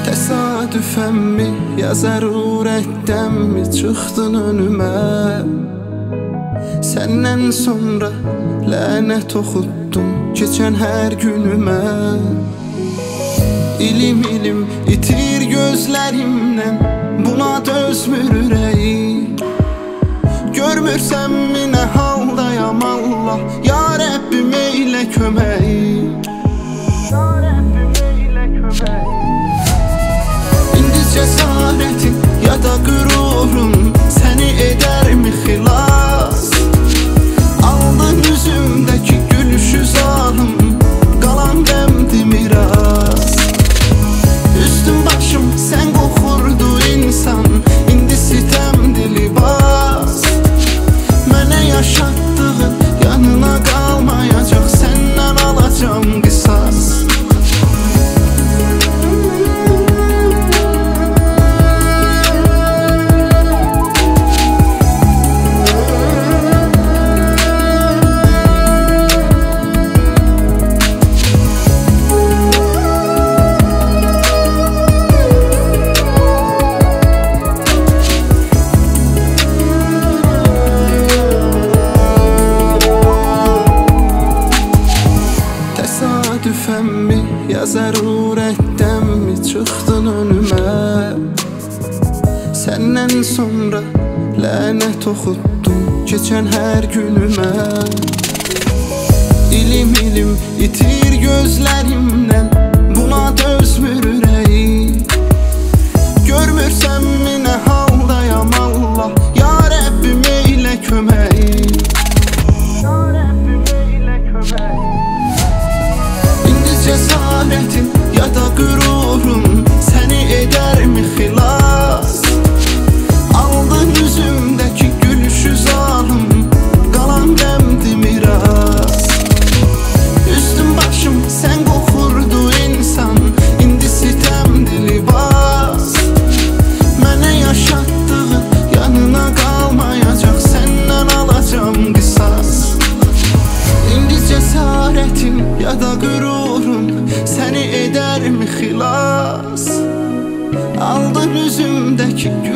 Təsadüfənmi, ya zərurətdənmi çıxdın önümə? Səndən sonra lənət oxutdum keçən hər günümə. İlim ilim itir gözlərimdən, buna dözmür ürəyim. Görmürsənmi nə haldayam Allah, ya Rəbbim eylə köməyim. İndi cəsarətin ya da qürurun səni edərmi xilas? Aldın üzümdəki gülüşü zalım, qalan qəmdi miras. Üstüm başım sən qoxurdu insan, indi sitəmdi libas. Mənə yaşatdığın yanına qalmayacaq, səndən alacam qisas. Təsadüfənmi, ya zərurətdənmi çıxdın önümə? Səndən sonra lənət oxutdum keçən hər günümə. İlim ilim itir gözlərimdən, buna dözmür ürəyim. Görmürsənmi nə haldayam Allah, ya Rəbbim eylə köməyim. Cəsarətin ya da qürurun səni edərmi xilas? Aldın üzümdəki gülüşü zalım, qalan qəmdi miras. Üstüm başım sən qoxurdu insan, indi sitəmdi libas. Mənə yaşatdığın yanına qalmayacaq, səndən alacam qisas. İndi cəsarətin ya da qürurun səni edərmi xilas? Aldın üzümdəki